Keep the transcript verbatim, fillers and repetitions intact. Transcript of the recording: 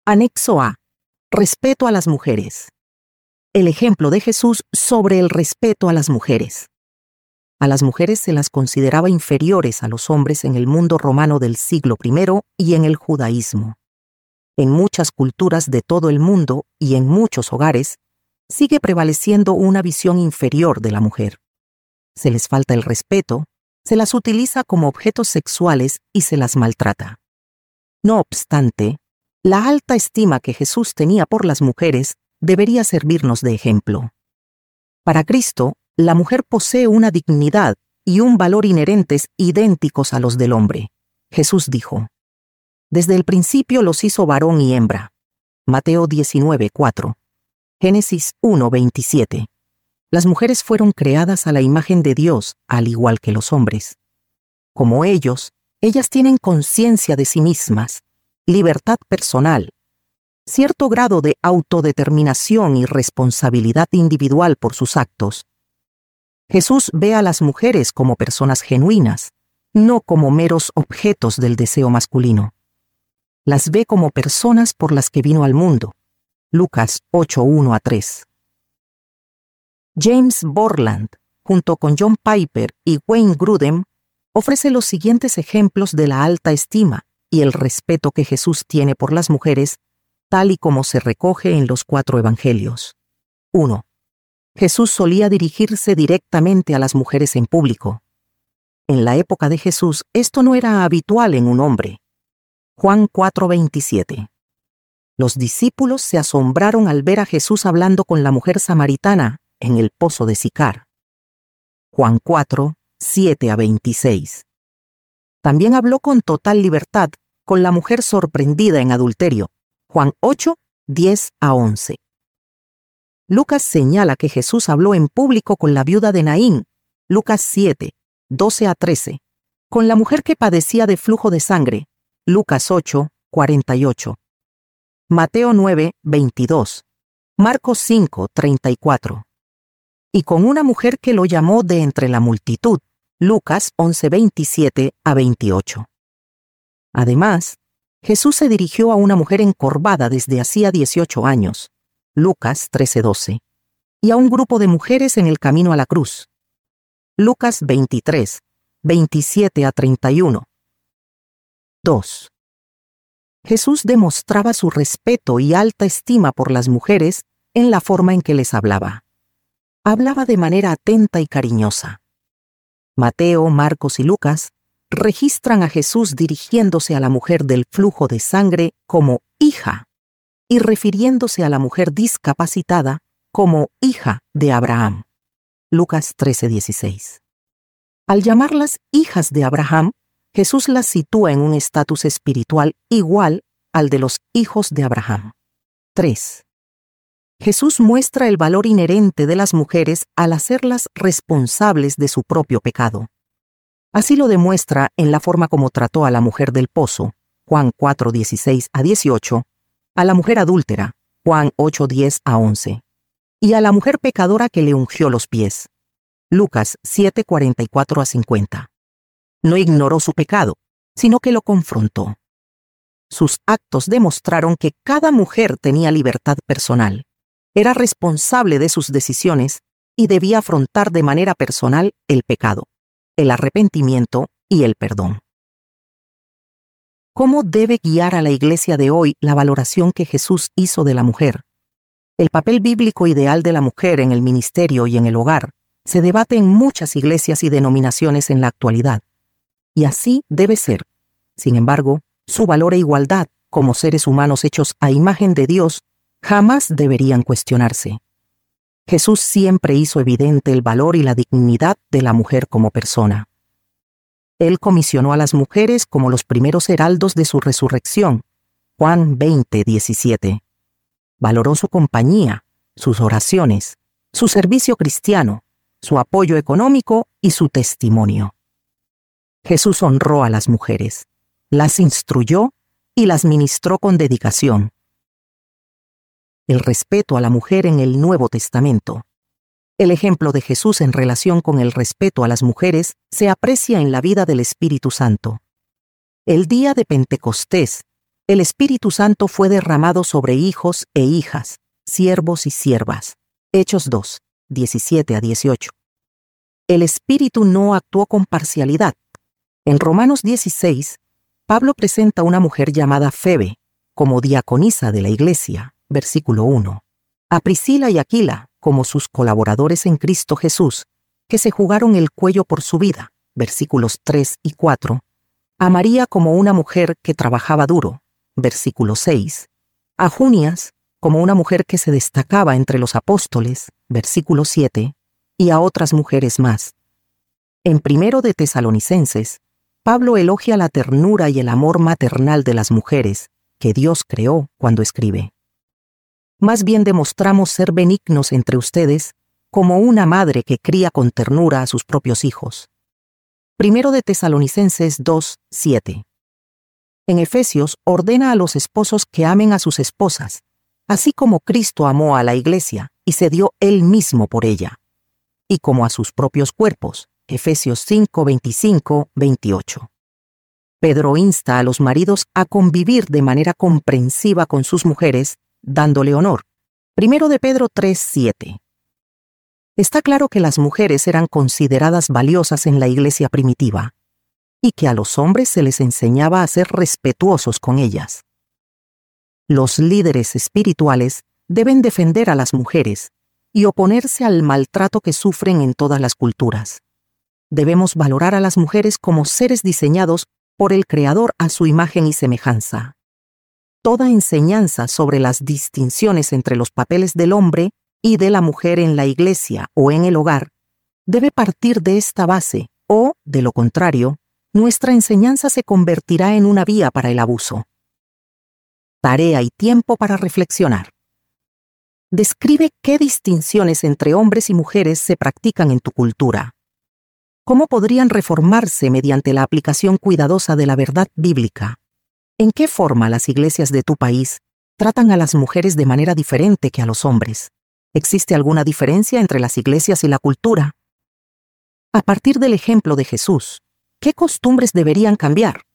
Anexo A. Respeto a las mujeres. El ejemplo de Jesús sobre el respeto a las mujeres. A las mujeres se las consideraba inferiores a los hombres en el mundo romano del siglo primero y en el judaísmo. En muchas culturas de todo el mundo y en muchos hogares, sigue prevaleciendo una visión inferior de la mujer. Se les falta el respeto, se las utiliza como objetos sexuales y se las maltrata. No obstante, la alta estima que Jesús tenía por las mujeres debería servirnos de ejemplo. Para Cristo, la mujer posee una dignidad y un valor inherentes idénticos a los del hombre. Jesús dijo: «Desde el principio los hizo varón y hembra». Mateo diecinueve, cuatro. Génesis uno, veintisiete. Las mujeres fueron creadas a la imagen de Dios, al igual que los hombres. Como ellos, ellas tienen conciencia de sí mismas, libertad personal, cierto grado de autodeterminación y responsabilidad individual por sus actos. Jesús ve a las mujeres como personas genuinas, no como meros objetos del deseo masculino. Las ve como personas por las que vino al mundo. Lucas ocho, uno a tres. James Borland, junto con John Piper y Wayne Grudem, ofrece los siguientes ejemplos de la alta estima y el respeto que Jesús tiene por las mujeres, tal y como se recoge en los cuatro evangelios. uno. Jesús solía dirigirse directamente a las mujeres en público. En la época de Jesús, esto no era habitual en un hombre. Juan cuatro, veintisiete. Los discípulos se asombraron al ver a Jesús hablando con la mujer samaritana en el pozo de Sicar. Juan cuatro, siete a veintiséis. También habló con total libertad con la mujer sorprendida en adulterio. Juan ocho, diez a once. Lucas señala que Jesús habló en público con la viuda de Naín. Lucas siete, doce a trece. Con la mujer que padecía de flujo de sangre. Lucas ocho, cuarenta y ocho. Mateo nueve, veintidós. Marcos cinco, treinta y cuatro. Y con una mujer que lo llamó de entre la multitud. Lucas once, veintisiete a veintiocho. Además, Jesús se dirigió a una mujer encorvada desde hacía dieciocho años. Lucas trece, doce. Y a un grupo de mujeres en el camino a la cruz. Lucas veintitrés, veintisiete a treinta y uno. dos. Jesús demostraba su respeto y alta estima por las mujeres en la forma en que les hablaba. Hablaba de manera atenta y cariñosa. Mateo, Marcos y Lucas registran a Jesús dirigiéndose a la mujer del flujo de sangre como hija y refiriéndose a la mujer discapacitada como hija de Abraham. Lucas trece, dieciséis. Al llamarlas hijas de Abraham, Jesús las sitúa en un estatus espiritual igual al de los hijos de Abraham. tres. Jesús muestra el valor inherente de las mujeres al hacerlas responsables de su propio pecado. Así lo demuestra en la forma como trató a la mujer del pozo, Juan cuatro, dieciséis a dieciocho, a la mujer adúltera, Juan ocho, diez a once, y a la mujer pecadora que le ungió los pies, Lucas siete, cuarenta y cuatro a cincuenta. No ignoró su pecado, sino que lo confrontó. Sus actos demostraron que cada mujer tenía libertad personal, era responsable de sus decisiones y debía afrontar de manera personal el pecado, el arrepentimiento y el perdón. ¿Cómo debe guiar a la iglesia de hoy la valoración que Jesús hizo de la mujer? El papel bíblico ideal de la mujer en el ministerio y en el hogar se debate en muchas iglesias y denominaciones en la actualidad. Y así debe ser. Sin embargo, su valor e igualdad, como seres humanos hechos a imagen de Dios, jamás deberían cuestionarse. Jesús siempre hizo evidente el valor y la dignidad de la mujer como persona. Él comisionó a las mujeres como los primeros heraldos de su resurrección. Juan veinte, diecisiete. Valoró su compañía, sus oraciones, su servicio cristiano, su apoyo económico y su testimonio. Jesús honró a las mujeres, las instruyó y las ministró con dedicación. El respeto a la mujer en el Nuevo Testamento. El ejemplo de Jesús en relación con el respeto a las mujeres se aprecia en la vida del Espíritu Santo. El día de Pentecostés, El Espíritu Santo fue derramado sobre hijos e hijas, siervos y siervas. Hechos dos, diecisiete a dieciocho. El Espíritu no actuó con parcialidad. En Romanos dieciséis, Pablo presenta a una mujer llamada Febe como diaconisa de la iglesia, versículo uno. A Priscila y Aquila como sus colaboradores en Cristo Jesús, que se jugaron el cuello por su vida, versículos tres y cuatro. A María como una mujer que trabajaba duro, versículo seis. A Junias como una mujer que se destacaba entre los apóstoles, versículo siete. Y a otras mujeres más. En Primero de Tesalonicenses, Pablo elogia la ternura y el amor maternal de las mujeres que Dios creó cuando escribe: más bien demostramos ser benignos entre ustedes como una madre que cría con ternura a sus propios hijos. Primero de Tesalonicenses dos, siete. En Efesios ordena a los esposos que amen a sus esposas, así como Cristo amó a la iglesia y se dio él mismo por ella, y como a sus propios cuerpos, Efesios cinco, veinticinco, veintiocho. Pedro insta a los maridos a convivir de manera comprensiva con sus mujeres, dándole honor. Primero de Pedro tres, siete. Está claro que las mujeres eran consideradas valiosas en la iglesia primitiva, y que a los hombres se les enseñaba a ser respetuosos con ellas. Los líderes espirituales deben defender a las mujeres y oponerse al maltrato que sufren en todas las culturas. Debemos valorar a las mujeres como seres diseñados por el Creador a su imagen y semejanza. Toda enseñanza sobre las distinciones entre los papeles del hombre y de la mujer en la iglesia o en el hogar debe partir de esta base, o, de lo contrario, nuestra enseñanza se convertirá en una vía para el abuso. Tarea y tiempo para reflexionar. Describe qué distinciones entre hombres y mujeres se practican en tu cultura. ¿Cómo podrían reformarse mediante la aplicación cuidadosa de la verdad bíblica? ¿En qué forma las iglesias de tu país tratan a las mujeres de manera diferente que a los hombres? ¿Existe alguna diferencia entre las iglesias y la cultura? A partir del ejemplo de Jesús, ¿qué costumbres deberían cambiar?